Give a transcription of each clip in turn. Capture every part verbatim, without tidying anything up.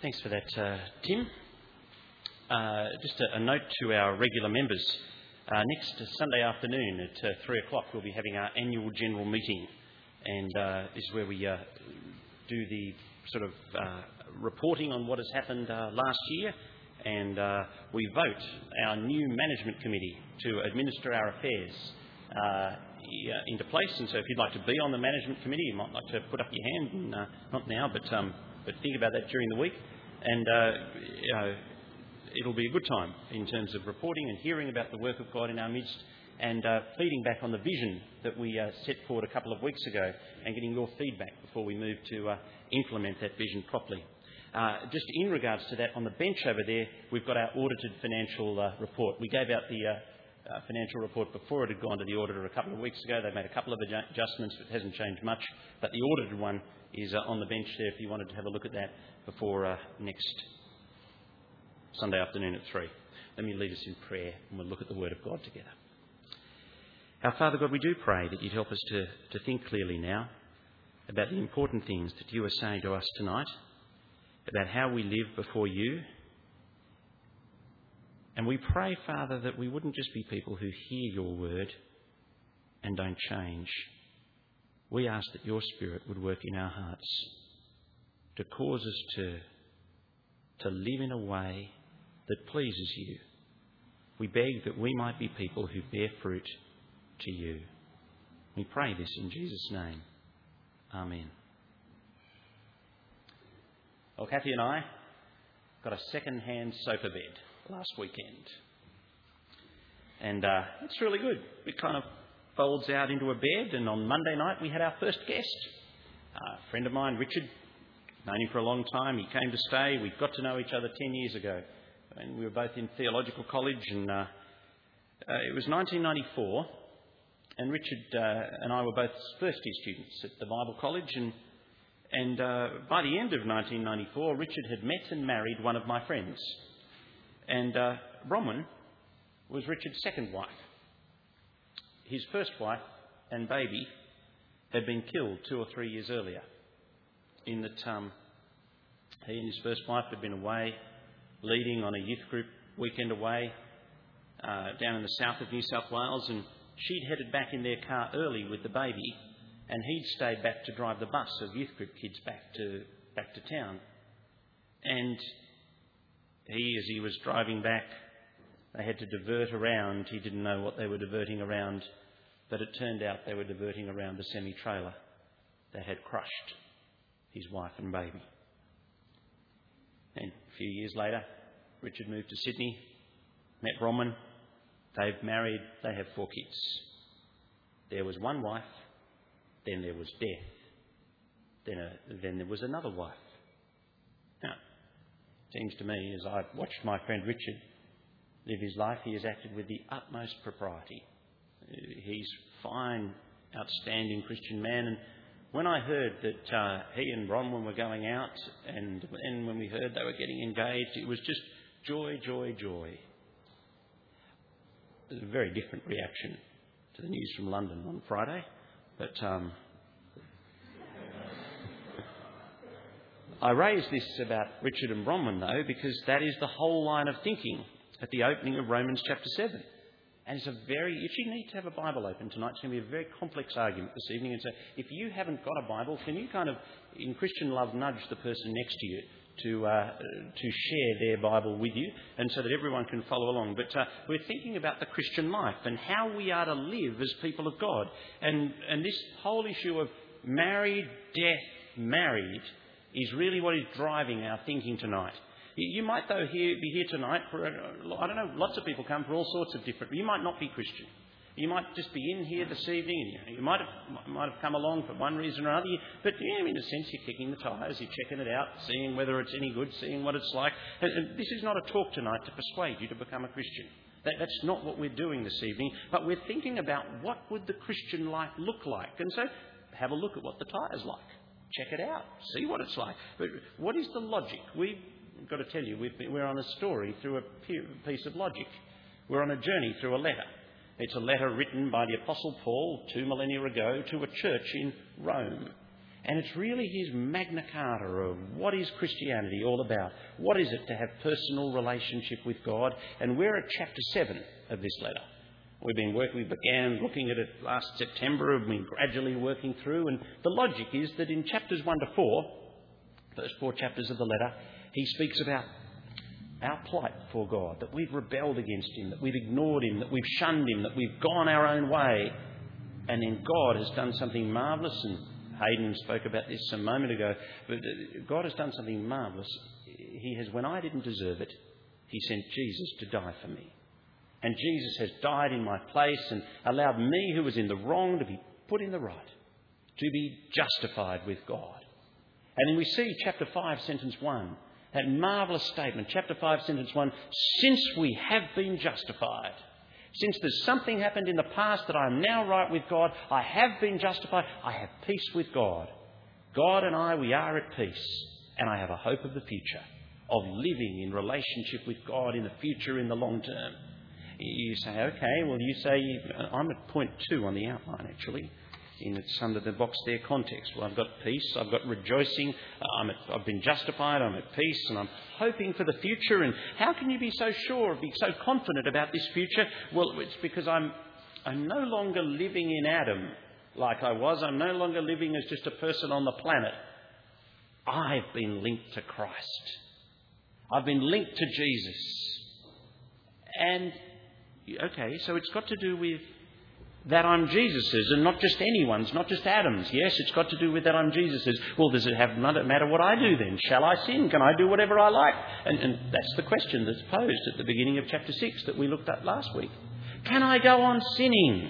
Thanks for that, uh, Tim. Uh, just a, a note to our regular members. Uh, next Sunday afternoon at uh, three o'clock we'll be having our annual general meeting, and uh, this is where we uh, do the sort of uh, reporting on what has happened uh, last year, and uh, we vote our new management committee to administer our affairs uh, into place. And so if you'd like to be on the management committee, you might like to put up your hand, and, uh, not now, but um, but think about that during the week. And uh, you know, it'll be a good time in terms of reporting and hearing about the work of God in our midst, and uh, feeding back on the vision that we uh, set forward a couple of weeks ago, and getting your feedback before we move to uh, implement that vision properly. Uh, just in regards to that, on the bench over there, we've got our audited financial uh, report. We gave out the uh, uh, financial report before it had gone to the auditor a couple of weeks ago. They've made a couple of adju- adjustments. It hasn't changed much, but the audited one is uh, on the bench there if you wanted to have a look at that before uh, next Sunday afternoon at three. Let me lead us in prayer, and we'll look at the Word of God together. Our Father God, we do pray that you'd help us to, to think clearly now about the important things that you are saying to us tonight, about how we live before you. And we pray, Father, that we wouldn't just be people who hear your word and don't change. We ask that your Spirit would work in our hearts to cause us to, to live in a way that pleases you. We beg that we might be people who bear fruit to you. We pray this in Jesus' name. Amen. Well, Kathy and I got a second-hand sofa bed last weekend. And uh, it's really good. It kind of folds out into a bed, and on Monday night we had our first guest. Uh, a friend of mine, Richard, known him for a long time. He came to stay. We got to know each other ten years ago. And we were both in theological college, and uh, uh, it was nineteen ninety-four, and Richard uh, and I were both first year students at the Bible College, and and uh, by the end of nineteen ninety-four, Richard had met and married one of my friends, and uh, Bronwyn was Richard's second wife. His first wife and baby had been killed two or three years earlier, in that um, he and his first wife had been away leading on a youth group weekend away uh, down in the south of New South Wales, and she'd headed back in their car early with the baby, and he'd stayed back to drive the bus of youth group kids back to back to town. And he, as he was driving back, they had to divert around. He didn't know what they were diverting around, but it turned out they were diverting around a semi-trailer that had crushed his wife and baby. And a few years later, Richard moved to Sydney, met Bronwyn. They've married, they have four kids. There was one wife, then there was death, then, a, then there was another wife. Now, it seems to me, as I've watched my friend Richard live his life, he has acted with the utmost propriety. He's a fine, outstanding Christian man, and when I heard that uh, he and Bronwyn were going out, and, and when we heard they were getting engaged, it was just joy, joy, joy. It was a very different reaction to the news from London on Friday, but um, I raise this about Richard and Bronwyn, though, because that is the whole line of thinking at the opening of Romans chapter seven. And it's a very, if you need to have a Bible open tonight, it's going to be a very complex argument this evening. And so if you haven't got a Bible, can you kind of, in Christian love, nudge the person next to you to uh, to share their Bible with you, and so that everyone can follow along. But uh, we're thinking about the Christian life and how we are to live as people of God. And, and this whole issue of married, death, married is really what is driving our thinking tonight. You might, though, here, be here tonight for, I don't know, lots of people come for all sorts of different... You might not be Christian. You might just be in here this evening, and you might have, might have come along for one reason or another. But, yeah, in a sense, you're kicking the tyres, you're checking it out, seeing whether it's any good, seeing what it's like. And, and this is not a talk tonight to persuade you to become a Christian. That, that's not what we're doing this evening. But we're thinking about what would the Christian life look like. And so have a look at what the tyre's like. Check it out. See what it's like. But what is the logic? We... I've got to tell you, we've been, we're on a story through a piece of logic. We're on a journey through a letter. It's a letter written by the Apostle Paul two millennia ago to a church in Rome. And it's really his Magna Carta of what is Christianity all about? What is it to have personal relationship with God? And we're at chapter seven of this letter. We've been working, we began looking at it last September, and been gradually working through. And the logic is that in chapters one to four, first four chapters of the letter, he speaks about our plight before God, that we've rebelled against him, that we've ignored him, that we've shunned him, that we've gone our own way. And then God has done something marvellous, and Hayden spoke about this a moment ago, but God has done something marvellous. He has, when I didn't deserve it, he sent Jesus to die for me. And Jesus has died in my place and allowed me, who was in the wrong, to be put in the right, to be justified with God. And then we see chapter five, sentence one, that marvellous statement, chapter five, sentence one, since we have been justified, since there's something happened in the past that I am now right with God, I have been justified, I have peace with God. God and I, we are at peace, and I have a hope of the future, of living in relationship with God in the future, in the long term. You say, okay, well, you say, I'm at point two on the outline, actually. In it's under the box there, context. Well, I've got peace, I've got rejoicing, I'm at, I've been justified, I'm at peace, and I'm hoping for the future. And how can you be so sure, be so confident about this future? Well, it's because I'm, I'm no longer living in Adam like I was. I'm no longer living as just a person on the planet. I've been linked to Christ. I've been linked to Jesus. And, okay, so it's got to do with that I'm Jesus's and not just anyone's, not just Adam's. Yes, it's got to do with that I'm Jesus's. Well, does it have not matter what I do then? Shall I sin? Can I do whatever I like? And, and that's the question that's posed at the beginning of chapter six that we looked at last week. Can I go on sinning?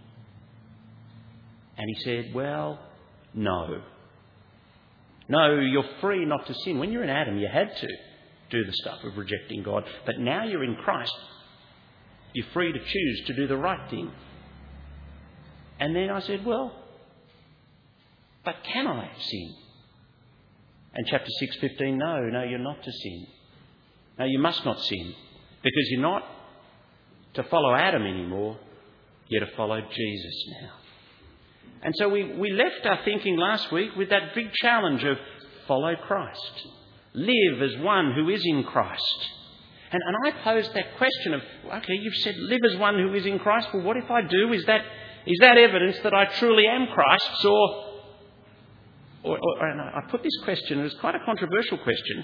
And he said, well, no. No, you're free not to sin. When you're in Adam, you had to do the stuff of rejecting God. But now you're in Christ, you're free to choose to do the right thing. And then I said, well, but can I sin? And chapter six fifteen, no, no, you're not to sin. No, you must not sin, because you're not to follow Adam anymore, you're to follow Jesus now. And so we, we left our thinking last week with that big challenge of follow Christ. Live as one who is in Christ. And, and I posed that question of, okay, you've said live as one who is in Christ. Well, what if I do? Is that is that evidence that I truly am Christ's? Or, or, or and I put this question, and it's quite a controversial question.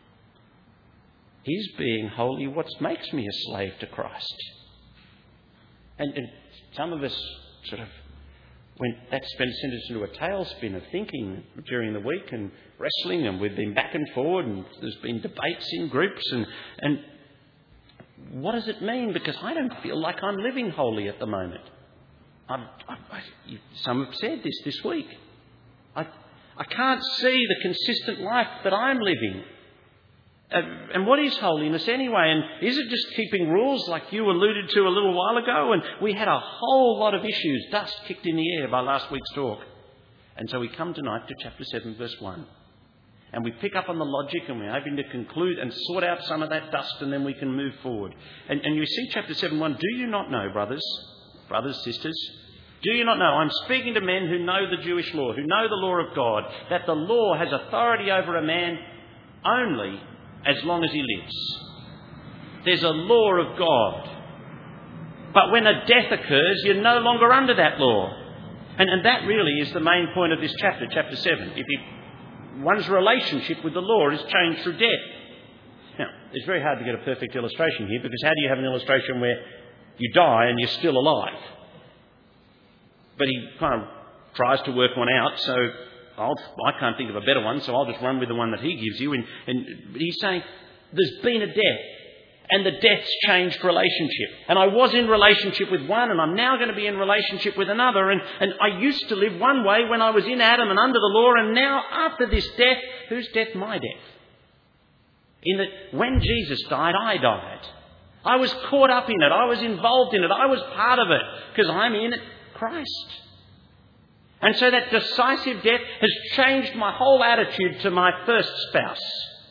Is being holy what makes me a slave to Christ? And, and some of us sort of went, that sent us into a tailspin of thinking during the week and wrestling, and we've been back and forward, and there's been debates in groups, and and what does it mean? Because I don't feel like I'm living holy at the moment. I've, I've, I, some have said this this week. I I can't see the consistent life that I'm living. Uh, and what is holiness anyway? And is it just keeping rules like you alluded to a little while ago? And we had a whole lot of issues, dust kicked in the air by last week's talk. And so we come tonight to chapter seven, verse one. And we pick up on the logic, and we're hoping to conclude and sort out some of that dust, and then we can move forward. And, and you see chapter seven, one, do you not know, brothers, brothers, sisters, do you not know? I'm speaking to men who know the Jewish law, who know the law of God, that the law has authority over a man only as long as he lives. There's a law of God. But when a death occurs, you're no longer under that law. And, and that really is the main point of this chapter, chapter seven. If it, one's relationship with the law is changed through death. Now, it's very hard to get a perfect illustration here, because how do you have an illustration where you die and you're still alive? But he kind of tries to work one out, so I'll, I can't think of a better one, so I'll just run with the one that he gives you. And, and he's saying, there's been a death, and the death's changed relationship. And I was in relationship with one, and I'm now going to be in relationship with another. And, and I used to live one way when I was in Adam and under the law, and now after this death, whose death? My death. In that when Jesus died, I died. I was caught up in it. I was involved in it. I was part of it, because I'm in it, Christ. And so that decisive death has changed my whole attitude to my first spouse.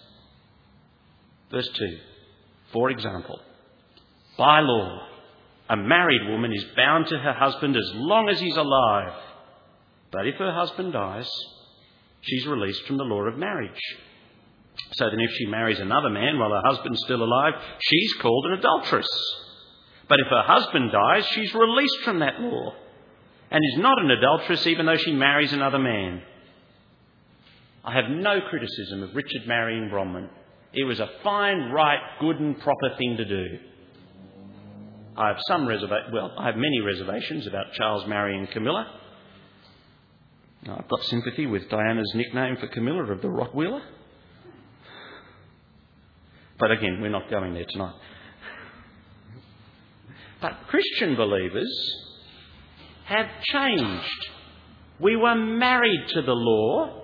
Verse two. For example, by law, a married woman is bound to her husband as long as he's alive. But if her husband dies, she's released from the law of marriage. So then if she marries another man while her husband's still alive, she's called an adulteress. But if her husband dies, she's released from that law and is not an adulteress even though she marries another man. I have no criticism of Richard marrying Bronwyn. It was a fine, right, good and proper thing to do. I have some reserva- well, I have many reservations about Charles marrying Camilla. I've got sympathy with Diana's nickname for Camilla of the Rottweiler. But again, we're not going there tonight. But Christian believers have changed. We were married to the law,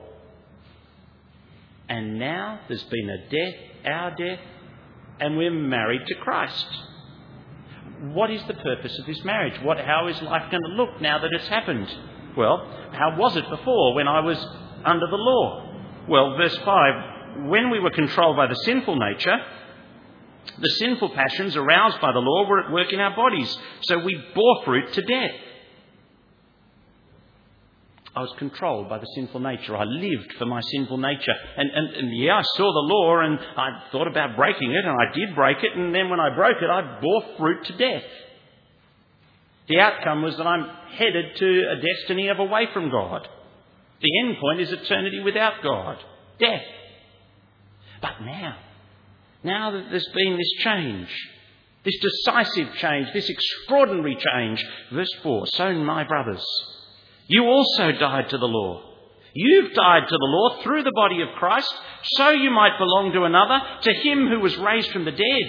and now there's been a death, our death, and we're married to Christ. What is the purpose of this marriage? What, how is life going to look now that it's happened? Well, how was it before when I was under the law? Well, verse five, when we were controlled by the sinful nature, the sinful passions aroused by the law were at work in our bodies, so we bore fruit to death. I was controlled by the sinful nature. I lived for my sinful nature. And, and, and yeah, I saw the law and I thought about breaking it, and I did break it, and then when I broke it, I bore fruit to death. The outcome was that I'm headed to a destiny of away from God. The end point is eternity without God. Death. But now, now that there's been this change, this decisive change, this extraordinary change, verse four, so my brothers, you also died to the law. You've died to the law through the body of Christ, so you might belong to another, to him who was raised from the dead.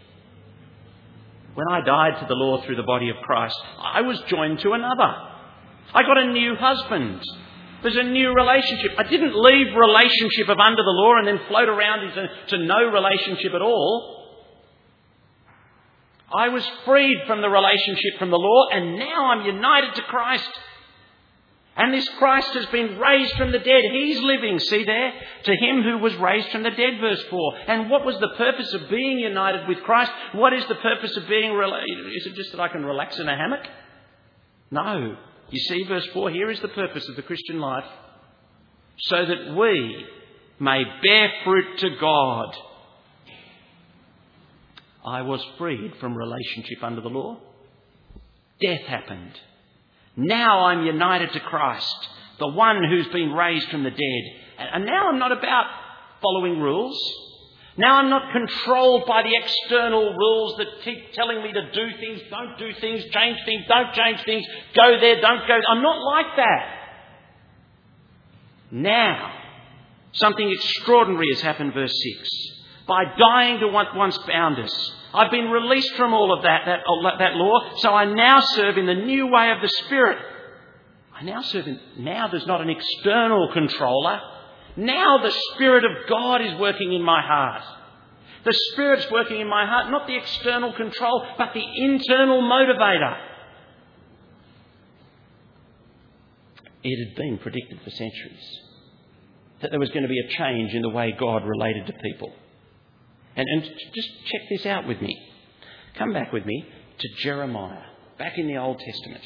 When I died to the law through the body of Christ, I was joined to another. I got a new husband. There's a new relationship. I didn't leave relationship of under the law and then float around into to no relationship at all. I was freed from the relationship from the law, and now I'm united to Christ. And this Christ has been raised from the dead. He's living, see there? To him who was raised from the dead, verse four. And what was the purpose of being united with Christ? What is the purpose of being... Rela- is it just that I can relax in a hammock? No. You see, verse four, here is the purpose of the Christian life. So that we may bear fruit to God. I was freed from relationship under the law. Death happened. Now I'm united to Christ, the one who's been raised from the dead. And now I'm not about following rules. Now I'm not controlled by the external rules that keep telling me to do things, don't do things, change things, don't change things, go there, don't go. I'm not like that. Now, something extraordinary has happened, verse six. By dying to what once bound us, I've been released from all of that, that, that law, so I now serve in the new way of the Spirit. I now serve in... Now there's not an external controller. Now the Spirit of God is working in my heart. The Spirit's working in my heart, not the external control, but the internal motivator. It had been predicted for centuries that there was going to be a change in the way God related to people. And, and just check this out with me. Come back with me to Jeremiah, back in the Old Testament.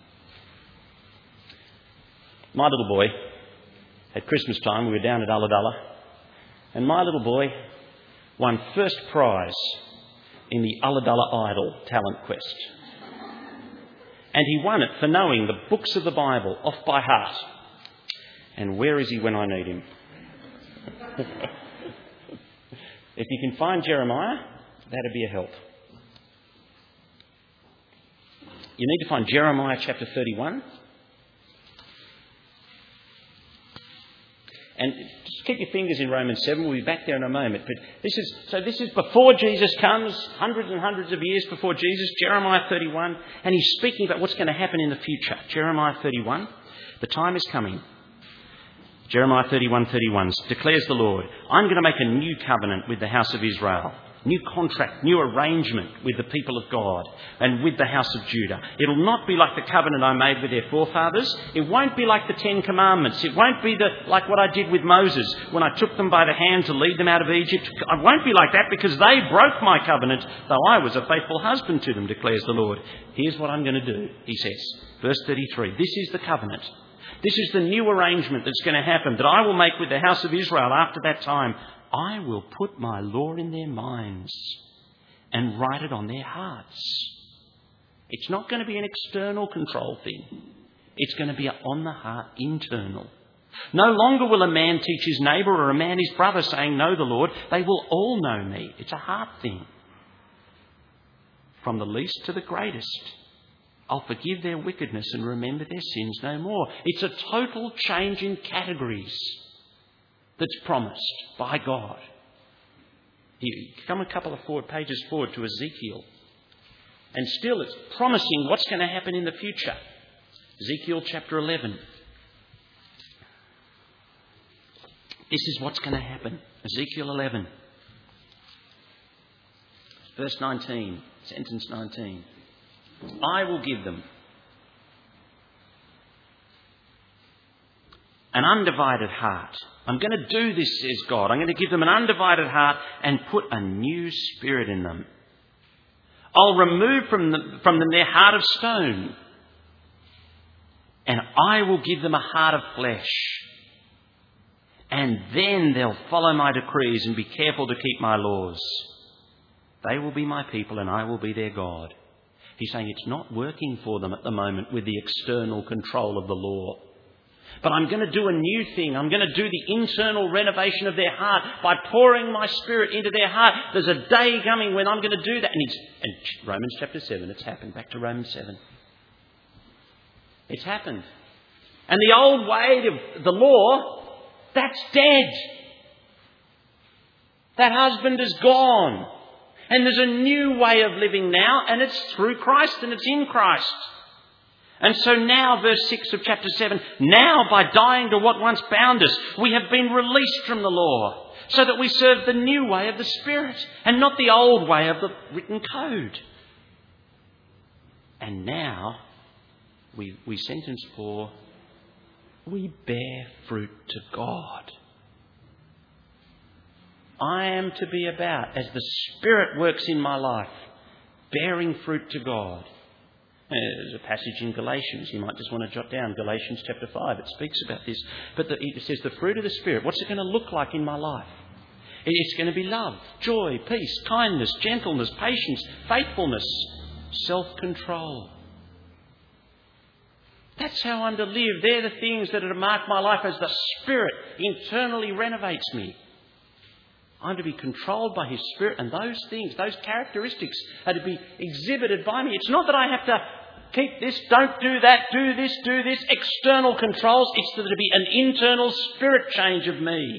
My little boy, at Christmas time, we were down at Ulladulla, and my little boy won first prize in the Ulladulla Idol talent quest. And he won it for knowing the books of the Bible off by heart. And where is he when I need him? If you can find Jeremiah, that'd be a help. You need to find Jeremiah chapter thirty-one. And just keep your fingers in Romans seven. We'll be back there in a moment. But this is so this is before Jesus comes, hundreds and hundreds of years before Jesus, Jeremiah thirty-one. And he's speaking about what's going to happen in the future. Jeremiah thirty-one. The time is coming. Jeremiah thirty-one thirty-one declares the Lord, I'm going to make a new covenant with the house of Israel. New contract, new arrangement with the people of God and with the house of Judah. It'll not be like the covenant I made with their forefathers. It won't be like the Ten Commandments. It won't be the, like what I did with Moses when I took them by the hand to lead them out of Egypt. It won't be like that because they broke my covenant, though I was a faithful husband to them, declares the Lord. Here's what I'm going to do, he says. Verse thirty-three, this is the covenant This is the new arrangement that's going to happen, that I will make with the house of Israel after that time. I will put my law in their minds and write it on their hearts. It's not going to be an external control thing. It's going to be on the heart, internal. No longer will a man teach his neighbour or a man his brother, saying, know the Lord. They will all know me. It's a heart thing. From the least to the greatest, I'll forgive their wickedness and remember their sins no more. It's a total change in categories that's promised by God. You come a couple of forward pages forward to Ezekiel. And still it's promising what's going to happen in the future. Ezekiel chapter eleven. This is what's going to happen. Ezekiel eleven. Verse nineteen. Sentence nineteen. I will give them an undivided heart. I'm going to do this, says God. I'm going to give them an undivided heart and put a new spirit in them. I'll remove from them, from them their heart of stone, and I will give them a heart of flesh. And then they'll follow my decrees and be careful to keep my laws. They will be my people and I will be their God. He's saying it's not working for them at the moment with the external control of the law. But I'm going to do a new thing. I'm going to do the internal renovation of their heart by pouring my spirit into their heart. There's a day coming when I'm going to do that. And, he's, and Romans chapter seven, it's happened. Back to Romans seven. It's happened. And the old way of the law, that's dead. That husband is gone. And there's a new way of living now, and it's through Christ and it's in Christ. And so now, verse six of chapter seven, now by dying to what once bound us, we have been released from the law, so that we serve the new way of the Spirit and not the old way of the written code. And now, we, we sentence four, we bear fruit to God. I am to be about, as the Spirit works in my life, bearing fruit to God. There's a passage in Galatians. You might just want to jot down Galatians chapter five. It speaks about this. But the, it says the fruit of the Spirit. What's it going to look like in my life? It's going to be love, joy, peace, kindness, gentleness, patience, faithfulness, self-control. That's how I'm to live. They're the things that are to mark my life as the Spirit internally renovates me. I'm to be controlled by His Spirit, and those things, those characteristics are to be exhibited by me. It's not that I have to keep this, don't do that, do this, do this, external controls. It's to be an internal spirit change of me.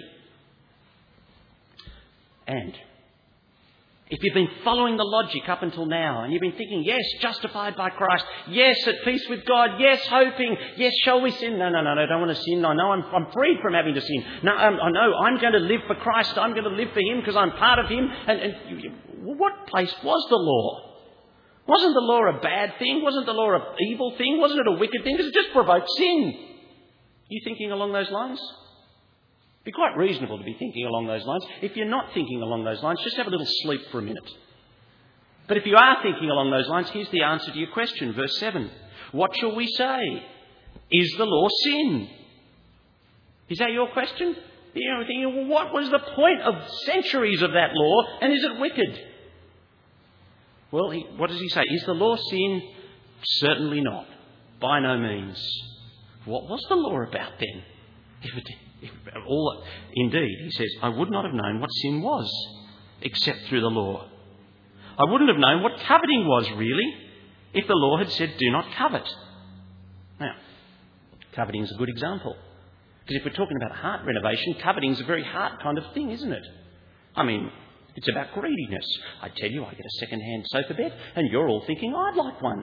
And if you've been following the logic up until now, and you've been thinking, yes, justified by Christ, yes, at peace with God, yes, hoping, yes, shall we sin? No, no, no, no, I don't want to sin. I know I'm, I'm freed from having to sin. No, um, I know I'm going to live for Christ. I'm going to live for Him because I'm part of Him. And, and you, you, what place was the law? Wasn't the law a bad thing? Wasn't the law an evil thing? Wasn't it a wicked thing? Because it just provoked sin. You thinking along those lines? It'd be quite reasonable to be thinking along those lines. If you're not thinking along those lines, just have a little sleep for a minute. But if you are thinking along those lines, here's the answer to your question. Verse seven. What shall we say? Is the law sin? Is that your question? You're thinking, well, what was the point of centuries of that law, and is it wicked? Well, he, what does he say? Is the law sin? Certainly not. By no means. What was the law about then? If it, if all, indeed, he says, I would not have known what sin was, except through the law. I wouldn't have known what coveting was, really, if the law had said, do not covet. Now, coveting is a good example. Because if we're talking about heart renovation, coveting is a very heart kind of thing, isn't it? I mean, it's about greediness. I tell you, I get a second-hand sofa bed, and you're all thinking, I'd like one.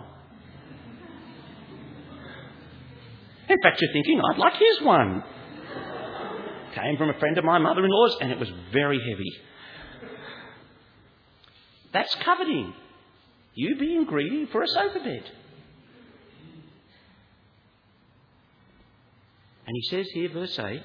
In fact, you're thinking, I'd like his one. Came from a friend of my mother-in-law's, and it was very heavy. That's coveting. You being greedy for a sofa bed. And he says here, verse eight,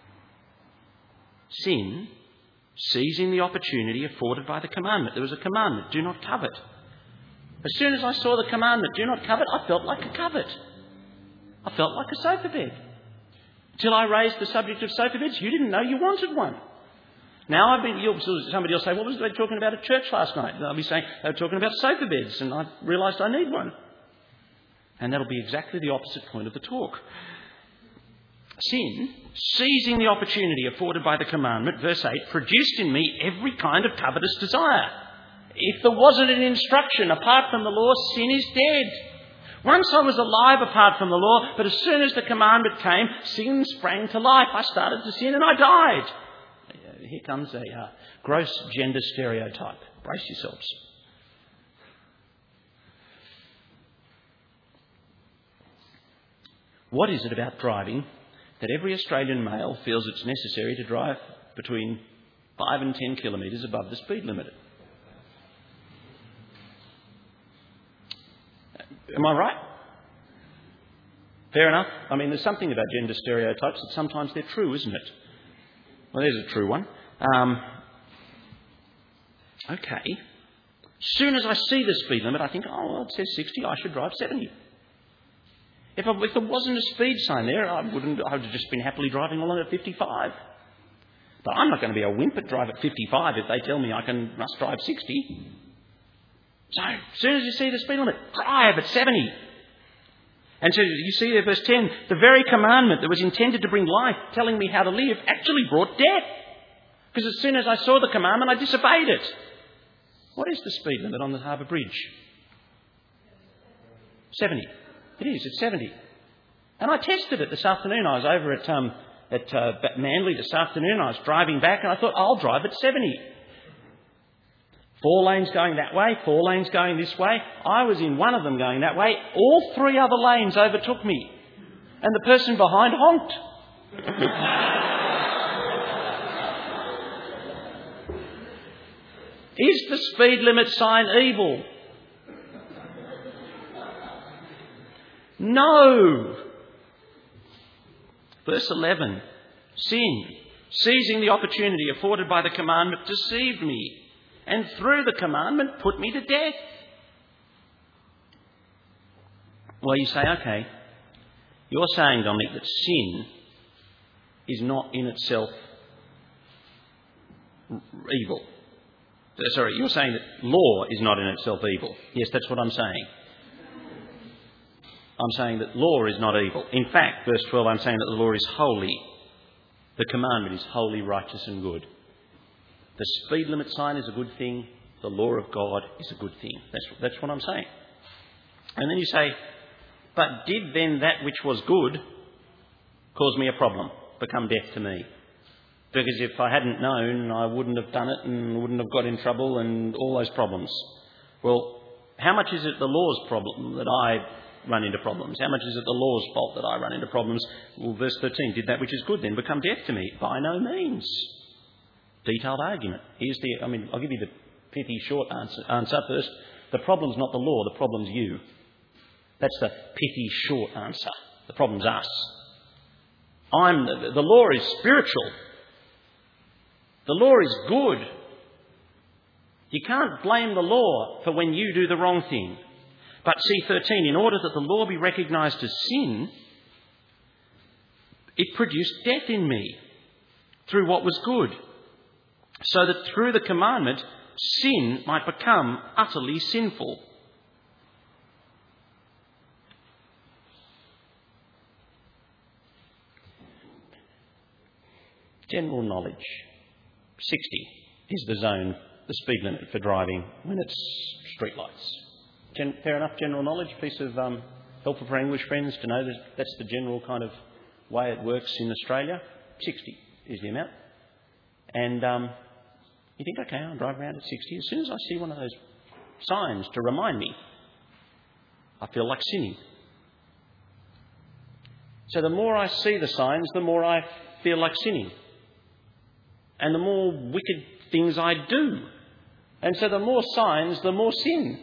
sin, seizing the opportunity afforded by the commandment. There was a commandment, do not covet. As soon as I saw the commandment, do not covet, I felt like a covet. I felt like a sofa bed. Till I raised the subject of sofa beds. You didn't know you wanted one. Now I've been, you'll, somebody will say, what was they talking about at church last night? And I'll be saying, they were talking about sofa beds, and I realised I need one. And that'll be exactly the opposite point of the talk. Sin, seizing the opportunity afforded by the commandment, verse eight, produced in me every kind of covetous desire. If there wasn't an instruction apart from the law, sin is dead. Once I was alive apart from the law, but as soon as the commandment came, sin sprang to life. I started to sin and I died. Here comes a uh, gross gender stereotype. Brace yourselves. What is it about driving that every Australian male feels it's necessary to drive between five and ten kilometres above the speed limit? Am I right? Fair enough. I mean, there's something about gender stereotypes that sometimes they're true, isn't it? Well, there's a true one. Um, okay. As soon as I see the speed limit, I think, oh, well, it says sixty, I should drive seventy. If, I, if there wasn't a speed sign there, I wouldn't. I would have just been happily driving along at fifty-five. But I'm not going to be a wimp at drive at fifty-five if they tell me I can must drive sixty. So, as soon as you see the speed limit, drive at seventy. And so you see there, verse ten, the very commandment that was intended to bring life, telling me how to live, actually brought death. Because as soon as I saw the commandment, I disobeyed it. What is the speed limit on the Harbour Bridge? seventy. It is, it's seventy. And I tested it this afternoon. I was over at um, at uh, Manly this afternoon. I was driving back and I thought, I'll drive at seventy. Four lanes going that way, four lanes going this way. I was in one of them going that way. All three other lanes overtook me. And the person behind honked. Is the speed limit sign evil? No. Verse eleven. Sin, seizing the opportunity afforded by the commandment, deceived me, and through the commandment put me to death. Well, you say, okay, you're saying, Dominic, that sin is not in itself evil. Sorry, you're saying that law is not in itself evil. Yes, that's what I'm saying. I'm saying that law is not evil. In fact, verse twelve, I'm saying that the law is holy. The commandment is holy, righteous and good. The speed limit sign is a good thing. The law of God is a good thing. That's, that's what I'm saying. And then you say, but did then that which was good cause me a problem, become death to me? Because if I hadn't known, I wouldn't have done it and wouldn't have got in trouble and all those problems. Well, how much is it the law's problem that I run into problems? How much is it the law's fault that I run into problems? Well, verse thirteen, did that which is good then become death to me? By no means. Detailed argument. Here's the, I mean, I'll give you the pithy short answer, answer first. The problem's not the law, the problem's you. That's the pithy short answer. The problem's us. I'm, the, the law is spiritual. The law is good. You can't blame the law for when you do the wrong thing. But see, thirteen, in order that the law be recognised as sin, it produced death in me through what was good, so that through the commandment, sin might become utterly sinful. General knowledge. sixty is the zone, the speed limit for driving when it's street lights. Gen- fair enough, general knowledge, piece of um, helpful for English friends to know that that's the general kind of way it works in Australia. sixty is the amount. And um, you think, okay, I'll drive around at sixty. As soon as I see one of those signs to remind me, I feel like sinning. So the more I see the signs, the more I feel like sinning. And the more wicked things I do. And so the more signs, the more sin.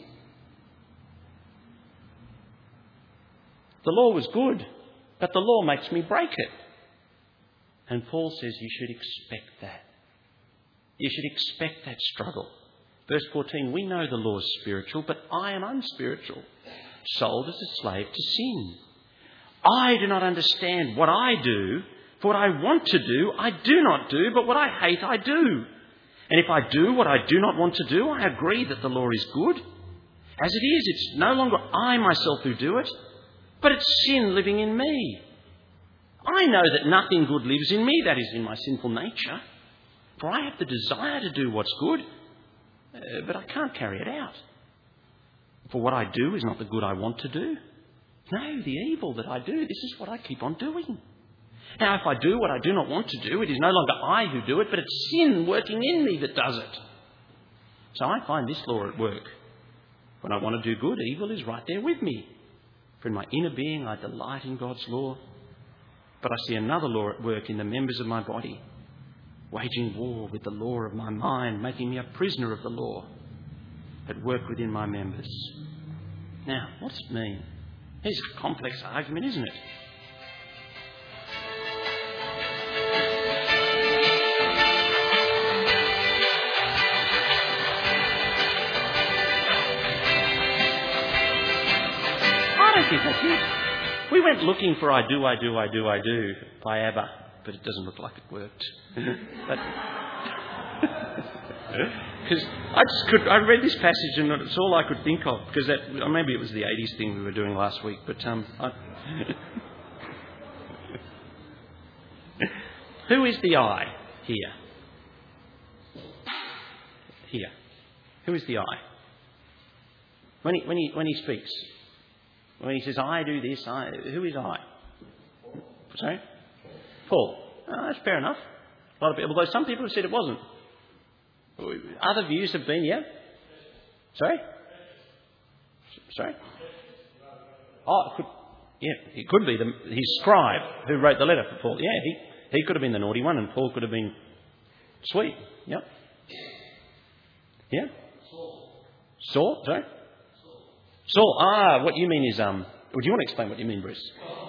The law was good, but the law makes me break it. And Paul says you should expect that. You should expect that struggle. Verse fourteen, we know the law is spiritual, but I am unspiritual, sold as a slave to sin. I do not understand what I do, For what I want to do, I do not do, but what I hate, I do. And if I do what I do not want to do, I agree that the law is good. As it is, it's no longer I myself who do it, but it's sin living in me. I know that nothing good lives in me, that is, in my sinful nature. For I have the desire to do what's good, uh, but I can't carry it out. For what I do is not the good I want to do. No, the evil that I do, this is what I keep on doing. Now, if I do what I do not want to do, it is no longer I who do it, but it's sin working in me that does it. So I find this law at work. When I want to do good, evil is right there with me. For in my inner being I delight in God's law. But I see another law at work in the members of my body, waging war with the law of my mind, making me a prisoner of the law, at work within my members. Now, what's it mean? It's a complex argument, isn't it? I don't think that's it. We went looking for I do, I do, I do, I do by ABBA, but it doesn't look like it worked. But because I just could, I read this passage and it's all I could think of, because that, or maybe it was the eighties thing we were doing last week, but um, I, who is the I here? Here, who is the I? When he when he when he speaks, when he says I do this, I who is I? Sorry, Paul. Oh, that's fair enough. A lot of people, although some people have said it wasn't. Other views have been, yeah? Sorry? Sorry? Oh, it could, yeah, it could be the, his scribe who wrote the letter for Paul. Yeah, he, he could have been the naughty one and Paul could have been sweet. Yep. Yeah? Saul? Sorry? Saul. Ah, what you mean is, um, would you want to explain what you mean, Bruce?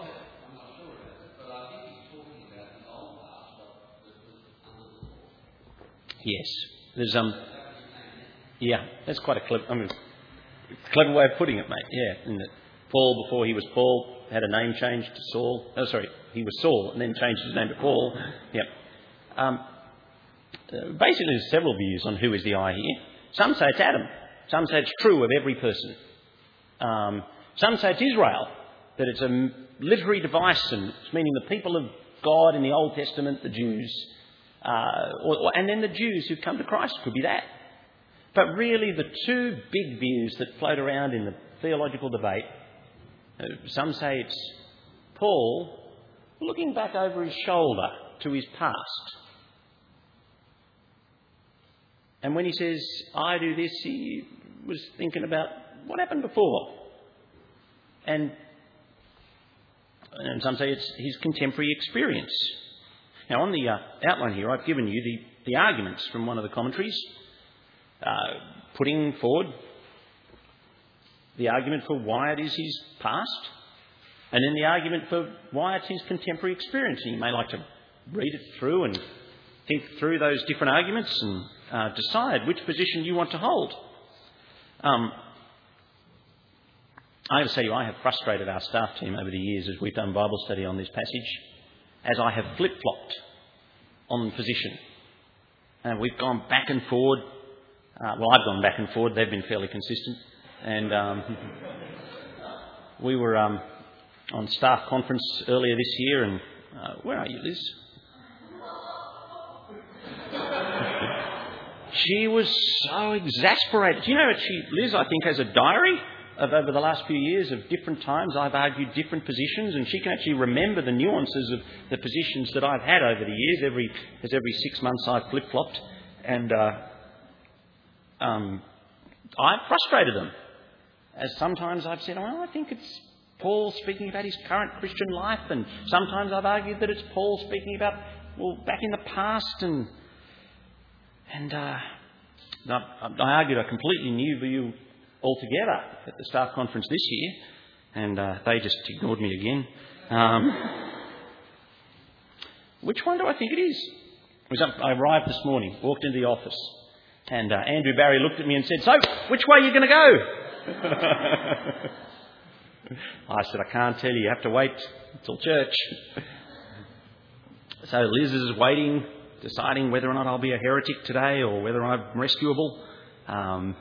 Yes. There's um, yeah, that's quite a clever, I mean, clever way of putting it, mate. Yeah, isn't it? Paul, before he was Paul, had a name change to Saul. Oh, sorry, he was Saul and then changed his name to Paul. Yep. Um, uh, basically, there's several views on who is the I here. Some say it's Adam. Some say it's true of every person. Um, some say it's Israel, that it's a literary device and it's meaning the people of God in the Old Testament, the Jews. Uh, or, or, and then the Jews who come to Christ, could be that. But really the two big views that float around in the theological debate, uh, some say it's Paul looking back over his shoulder to his past. And when he says, I do this, he was thinking about what happened before. And, and some say it's his contemporary experience. Now, on the uh, outline here, I've given you the, the arguments from one of the commentaries, uh, putting forward the argument for why it is his past, and then the argument for why it's his contemporary experience. And you may like to read it through and think through those different arguments and uh, decide which position you want to hold. Um, I have to say, I have frustrated our staff team over the years as we've done Bible study on this passage, as I have flip-flopped on position. And we've gone back and forward. Uh, well, I've gone back and forward. They've been fairly consistent. And um, we were um, on staff conference earlier this year. And uh, where are you, Liz? She was so exasperated. Do you know, she, Liz, I think, has a diary of over the last few years of different times I've argued different positions, and she can actually remember the nuances of the positions that I've had over the years. Every as every six months I've flip-flopped, and uh, um, I've frustrated them. As sometimes I've said, oh, I think it's Paul speaking about his current Christian life, and sometimes I've argued that it's Paul speaking about, well, back in the past, and and uh, I, I argued a completely new view altogether at the staff conference this year, and uh, they just ignored me again. Um, which one do I think it is? I arrived this morning, walked into the office, and uh, Andrew Barry looked at me and said, so, which way are you going to go? I said, I can't tell you, you have to wait until church. So Liz is waiting, deciding whether or not I'll be a heretic today or whether I'm rescuable. Um,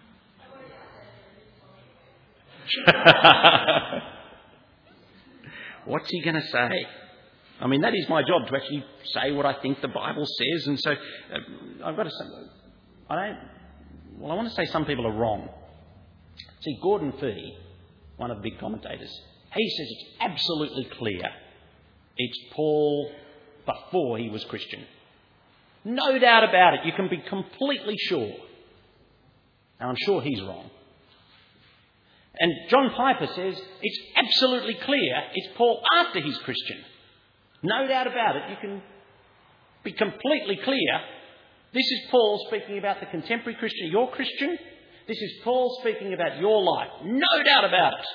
What's he going to say? I mean, that is my job, to actually say what I think the Bible says. And so uh, I've got to say, I don't, well, I want to say some people are wrong. See, Gordon Fee, one of the big commentators, he says it's absolutely clear it's Paul before he was Christian. No doubt about it. You can be completely sure. And I'm sure he's wrong. And John Piper says it's absolutely clear it's Paul after he's Christian. No doubt about it. You can be completely clear. This is Paul speaking about the contemporary Christian. You're Christian. This is Paul speaking about your life. No doubt about it.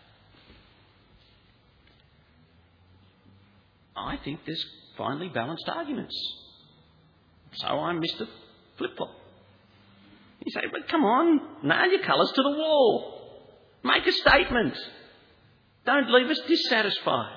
I think there's finely balanced arguments. So I'm Mister Flip-Flop. You say, but come on, nail your colours to the wall. Make a statement. Don't leave us dissatisfied.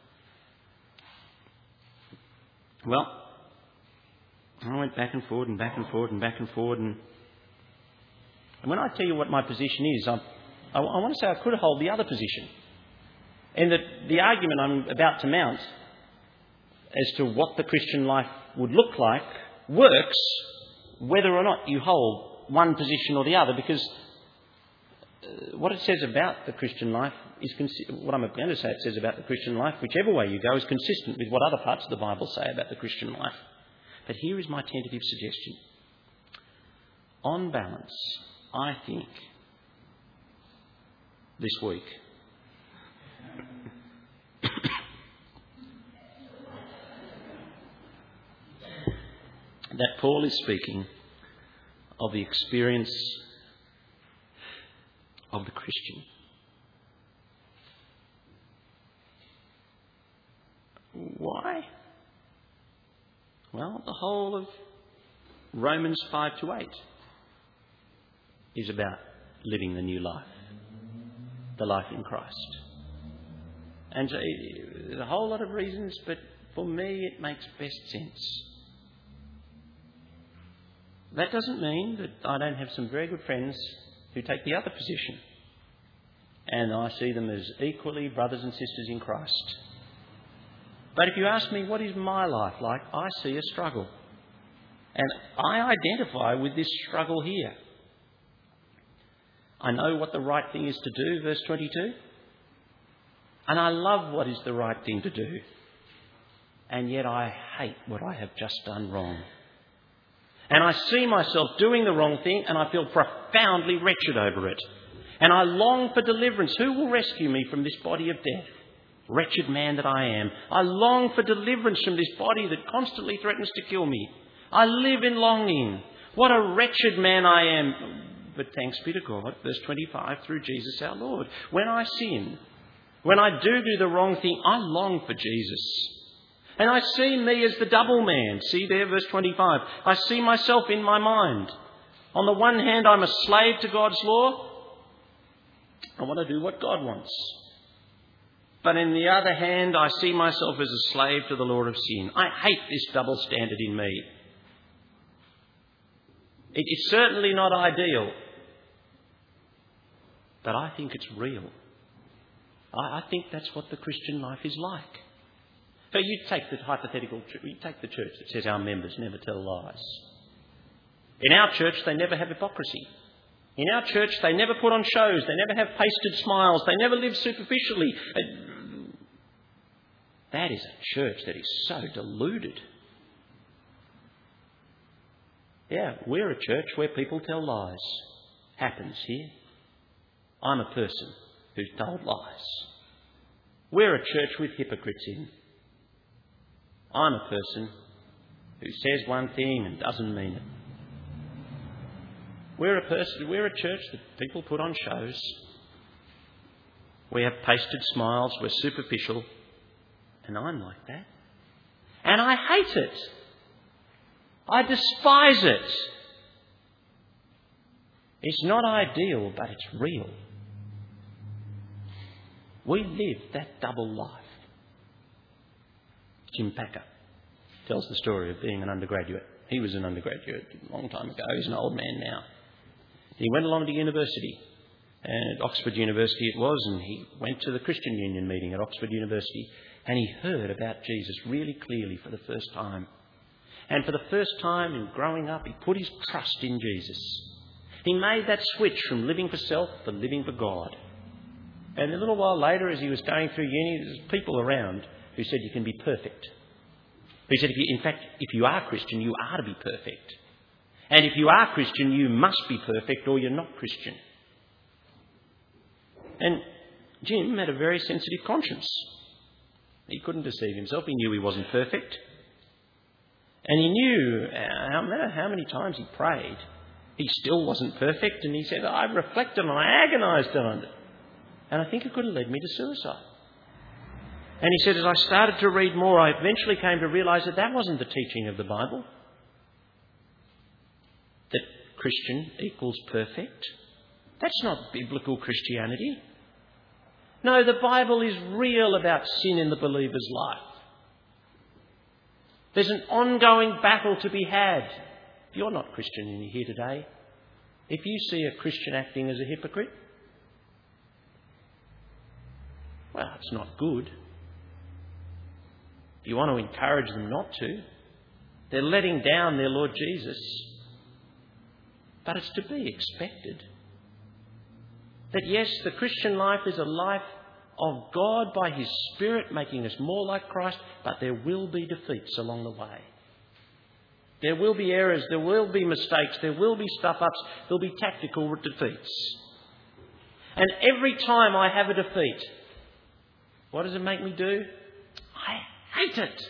Well, I went back and forward and back and forward and back and forward. And, and when I tell you what my position is, I, I, I want to say I could hold the other position. And that the argument I'm about to mount as to what the Christian life would look like works whether or not you hold one position or the other, because uh, what it says about the Christian life is consi- what I'm going to say it says about the Christian life, whichever way you go, is consistent with what other parts of the Bible say about the Christian life. But here is my tentative suggestion. On balance, I think this week that Paul is speaking of the experience of the Christian. Why? Well, the whole of Romans five to eight is about living the new life, the life in Christ. And so, there's a whole lot of reasons, but for me it makes best sense. That doesn't mean that I don't have some very good friends who take the other position. And I see them as equally brothers and sisters in Christ. But if you ask me, what is my life like? I see a struggle. And I identify with this struggle here. I know what the right thing is to do, verse twenty-two. And I love what is the right thing to do. And yet I hate what I have just done wrong. And I see myself doing the wrong thing and I feel profoundly wretched over it. And I long for deliverance. Who will rescue me from this body of death? Wretched man that I am. I long for deliverance from this body that constantly threatens to kill me. I live in longing. What a wretched man I am. But thanks be to God, verse twenty-five, through Jesus our Lord. When I sin, when I do do the wrong thing, I long for Jesus. And I see me as the double man. See there, verse twenty-five. I see myself in my mind. On the one hand, I'm a slave to God's law. I want to do what God wants. But in the other hand, I see myself as a slave to the law of sin. I hate this double standard in me. It is certainly not ideal. But I think it's real. I, I think that's what the Christian life is like. So you take the hypothetical, you take the church that says our members never tell lies. In our church, they never have hypocrisy. In our church, they never put on shows. They never have pasted smiles. They never live superficially. That is a church that is so deluded. Yeah, we're a church where people tell lies. Happens here. I'm a person who's told lies. We're a church with hypocrites in. I'm a person who says one thing and doesn't mean it. We're a person, we're a church that people put on shows. We have pasted smiles, we're superficial. And I'm like that. And I hate it. I despise it. It's not ideal, but it's real. We live that double life. Jim Packer, tells the story of being an undergraduate. He was an undergraduate a long time ago. He's an old man now. He went along to university, and at Oxford University it was, and he went to the Christian Union meeting at Oxford University, and he heard about Jesus really clearly for the first time. And for the first time in growing up, he put his trust in Jesus. He made that switch from living for self to living for God. And a little while later, as he was going through uni, there's people around who said you can be perfect. He said, if you, in fact, if you are Christian, you are to be perfect. And if you are Christian, you must be perfect or you're not Christian. And Jim had a very sensitive conscience. He couldn't deceive himself. He knew he wasn't perfect. And he knew, uh, no matter how many times he prayed, he still wasn't perfect. And he said, I reflected and I agonised on it. And I think it could have led me to suicide. And he said, as I started to read more, I eventually came to realise that that wasn't the teaching of the Bible. That Christian equals perfect. That's not biblical Christianity. No, the Bible is real about sin in the believer's life. There's an ongoing battle to be had. If you're not Christian and you're here today, if you see a Christian acting as a hypocrite, well, it's not good. You want to encourage them not to. They're letting down their Lord Jesus. But it's to be expected. That yes, the Christian life is a life of God by His Spirit making us more like Christ, but there will be defeats along the way. There will be errors, there will be mistakes, there will be stuff-ups, there'll be tactical defeats. And every time I have a defeat, what does it make me do? I hate it.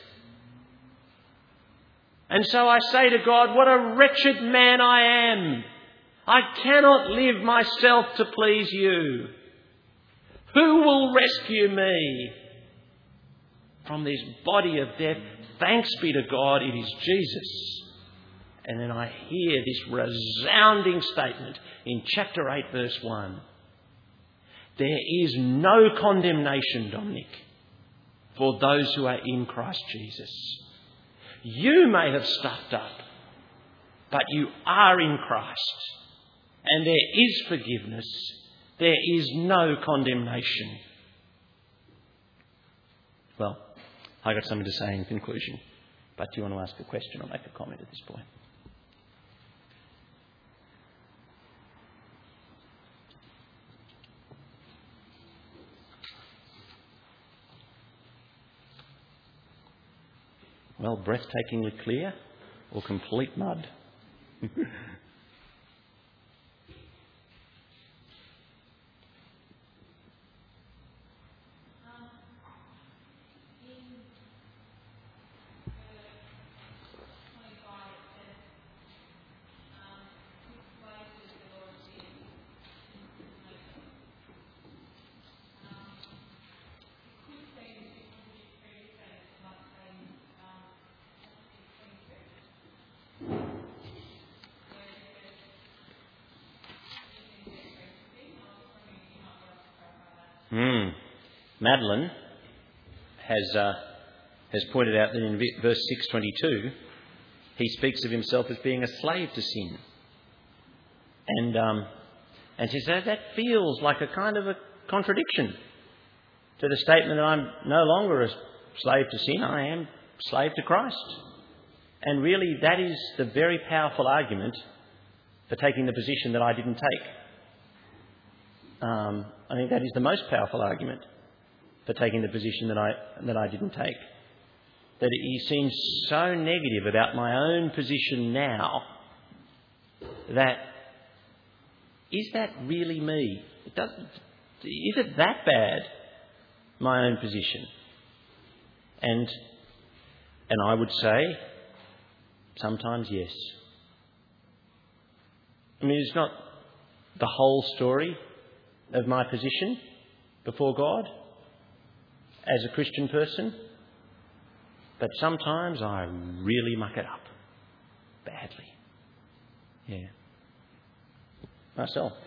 And so I say to God, what a wretched man I am. I cannot live myself to please you. Who will rescue me from this body of death? Thanks be to God, it is Jesus. And then I hear this resounding statement in chapter eight, verse one. There is no condemnation, Dominic, for those who are in Christ Jesus. You may have stuffed up, but you are in Christ. And there is forgiveness. There is no condemnation. Well, I've got something to say in conclusion. But do you want to ask a question or make a comment at this point? Well, breathtakingly clear or complete mud? Hmm. Madeline has uh, has pointed out that in verse six twenty-two, he speaks of himself as being a slave to sin, and um, and she says that feels like a kind of a contradiction to the statement that I'm no longer a slave to sin; I am slave to Christ. And really, that is the very powerful argument for taking the position that I didn't take. Um, I think that is the most powerful argument for taking the position that I that I didn't take. That he seems so negative about my own position now that is that really me? It doesn't, is it that bad, my own position? And and I would say sometimes yes. I mean, it's not the whole story of my position before God as a Christian person, but sometimes I really muck it up badly. Yeah. Marcel.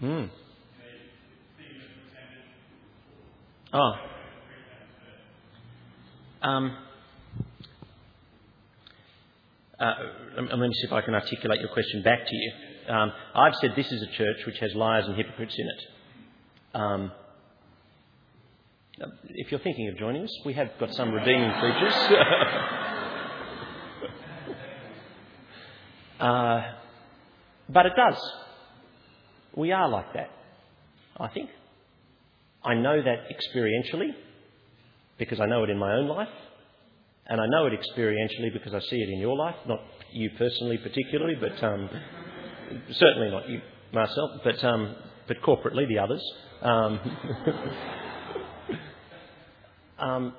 Hmm. Oh. Um, uh, let me see if I can articulate your question back to you. Um, I've said this is a church which has liars and hypocrites in it. Um, if you're thinking of joining us, we have got some redeeming features. uh, but it does. We are like that, I think. I know that experientially because I know it in my own life, and I know it experientially because I see it in your life, not you personally particularly, but um, certainly not you, Marcel, but um, but corporately the others. Um, um,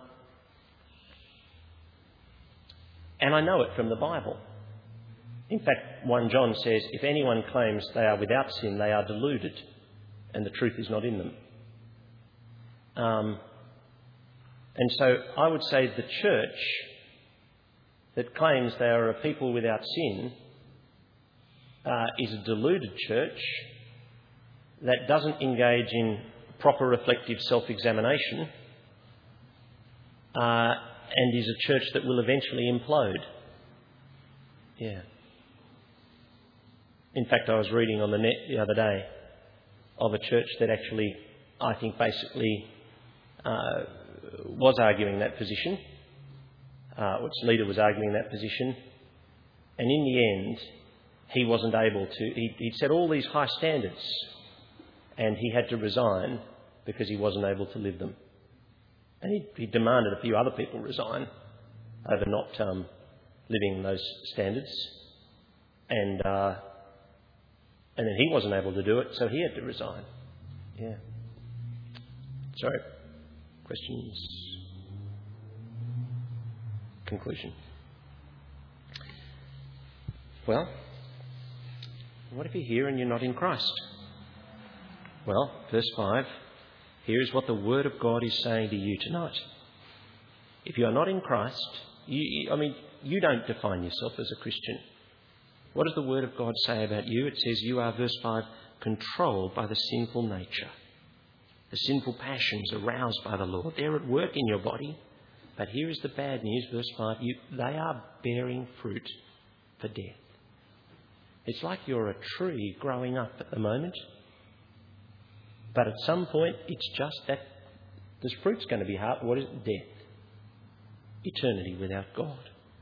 and I know it from the Bible. In fact, First John says, if anyone claims they are without sin, they are deluded, and the truth is not in them. Um, and so I would say the church that claims they are a people without sin uh, is a deluded church that doesn't engage in proper reflective self-examination uh, and is a church that will eventually implode. Yeah. In fact, I was reading on the net the other day of a church that actually, I think, basically uh, was arguing that position. Uh, its leader was arguing that position. And in the end, he wasn't able to... He, he'd set all these high standards and he had to resign because he wasn't able to live them. And he, he demanded a few other people resign over not um, living those standards. And... Uh, And then he wasn't able to do it, so he had to resign. Yeah. Sorry. Questions? Conclusion. Well, what if you're here and you're not in Christ? Well, verse five, here is what the Word of God is saying to you tonight. If you are not in Christ, you, I mean, you don't define yourself as a Christian. What does the Word of God say about you? It says you are, verse five, controlled by the sinful nature. The sinful passions aroused by the Lord. They're at work in your body. But here is the bad news, verse five. You, they are bearing fruit for death. It's like you're a tree growing up at the moment. But at some point, it's just that this fruit's going to be hard. What is it? Death. Eternity without God.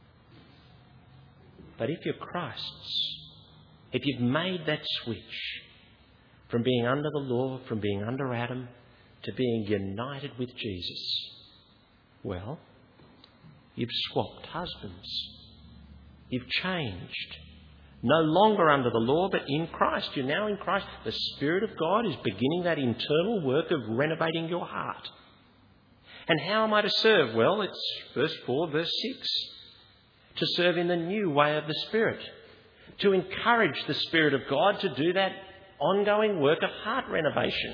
But if you're Christ's, if you've made that switch from being under the law, from being under Adam, to being united with Jesus, well, you've swapped husbands. You've changed. No longer under the law, but in Christ. You're now in Christ. The Spirit of God is beginning that internal work of renovating your heart. And how am I to serve? Well, it's verse four, verse six. To serve in the new way of the Spirit. To encourage the Spirit of God to do that ongoing work of heart renovation.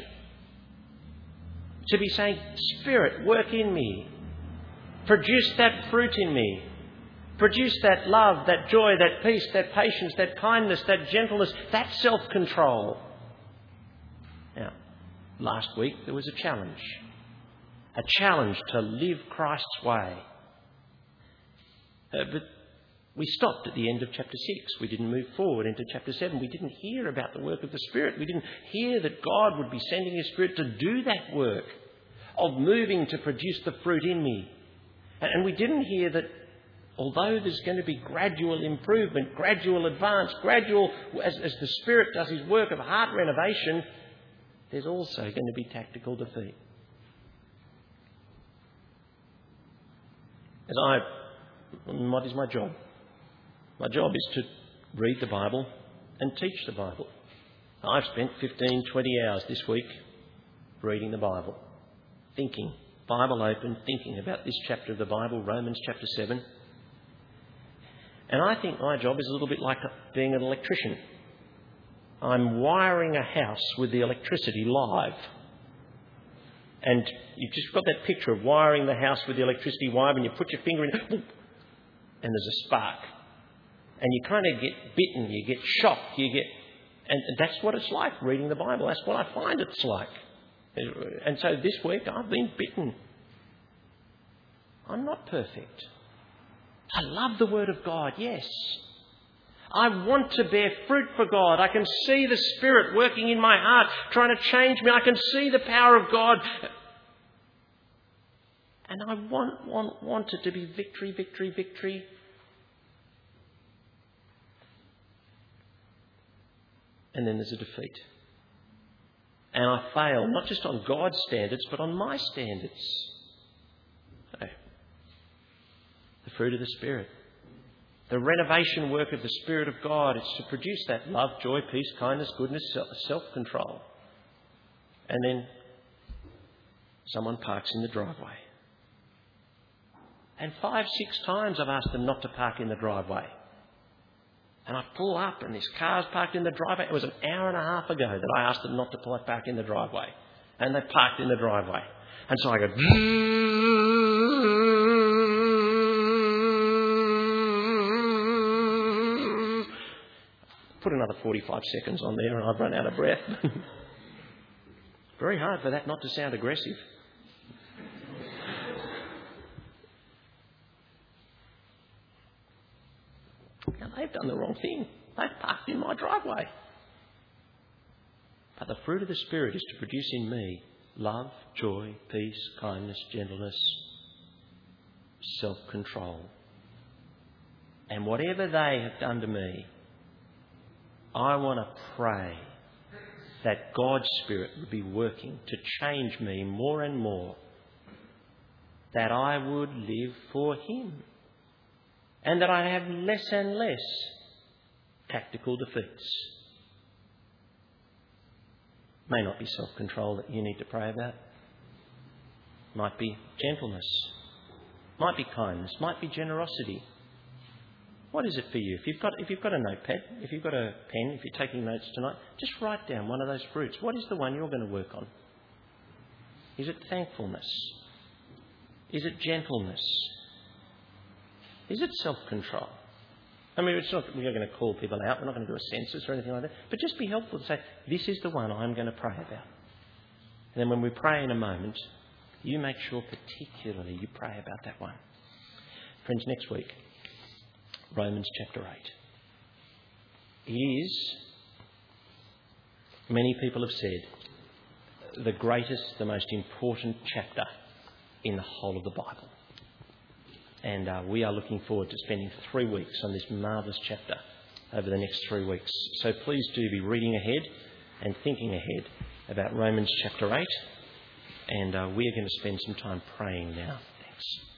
To be saying, Spirit, work in me. Produce that fruit in me. Produce that love, that joy, that peace, that patience, that kindness, that gentleness, that self-control. Now, last week there was a challenge. A challenge to live Christ's way. Uh, but we stopped at the end of chapter six. We didn't move forward into chapter seven. We didn't hear about the work of the Spirit. We didn't hear that God would be sending His Spirit to do that work of moving to produce the fruit in me. And we didn't hear that although there's going to be gradual improvement, gradual advance, gradual, as, as the Spirit does His work of heart renovation, there's also going to be tactical defeat. As I... What is my job? My job is to read the Bible and teach the Bible. I've spent fifteen, twenty hours this week reading the Bible, thinking, Bible open, thinking about this chapter of the Bible, Romans chapter seven. And I think my job is a little bit like being an electrician. I'm wiring a house with the electricity live. And you've just got that picture of wiring the house with the electricity live, and you put your finger in it, and there's a spark. And you kind of get bitten, you get shocked, you get... And that's what it's like reading the Bible. That's what I find it's like. And so this week I've been bitten. I'm not perfect. I love the Word of God, yes. I want to bear fruit for God. I can see the Spirit working in my heart, trying to change me. I can see the power of God. And I want, want, want it to be victory, victory, victory. And then there's a defeat. And I fail, not just on God's standards, but on my standards. So, the fruit of the Spirit. The renovation work of the Spirit of God is to produce that love, joy, peace, kindness, goodness, self-control. And then someone parks in the driveway. And five, six times I've asked them not to park in the driveway. And I pull up and this car's parked in the driveway. It was an hour and a half ago that I asked them not to pull park in the driveway. And they parked in the driveway. And so I go... Put another forty-five seconds on there and I've run out of breath. Very hard for that not to sound aggressive. Now, they've done the wrong thing. They've parked in my driveway. But the fruit of the Spirit is to produce in me love, joy, peace, kindness, gentleness, self-control. And whatever they have done to me, I want to pray that God's Spirit would be working to change me more and more, that I would live for Him. And that I have less and less tactical defeats. May not be self-control that you need to pray about. Might be gentleness. Might be kindness. Might be generosity. What is it for you? If you've got, if you've got a notepad, if you've got a pen, if you're taking notes tonight, just write down one of those fruits. What is the one you're going to work on? Is it thankfulness? Is it gentleness? Is it self-control? I mean, it's not that we're going to call people out. We're not going to do a census or anything like that. But just be helpful to say, this is the one I'm going to pray about. And then when we pray in a moment, you make sure particularly you pray about that one. Friends, next week, Romans chapter eight. It is, many people have said, the greatest, the most important chapter in the whole of the Bible. And uh, we are looking forward to spending three weeks on this marvellous chapter over the next three weeks. So please do be reading ahead and thinking ahead about Romans chapter eight. And uh, we are going to spend some time praying now. Thanks.